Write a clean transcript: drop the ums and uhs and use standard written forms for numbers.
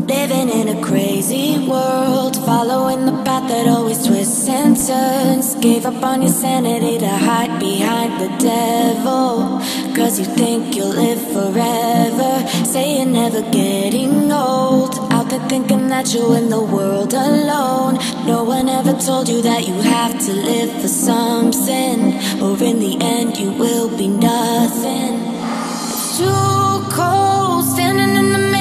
Living in a crazy world, following the path that always twists and turns. Gave up on your sanity to hide behind the devil, 'cause you think you'll live forever. Say you're never getting old, out there thinking that you're in the world alone. No one ever told you that you have to live for something, or in the end you will be nothing. It's too cold, standing in the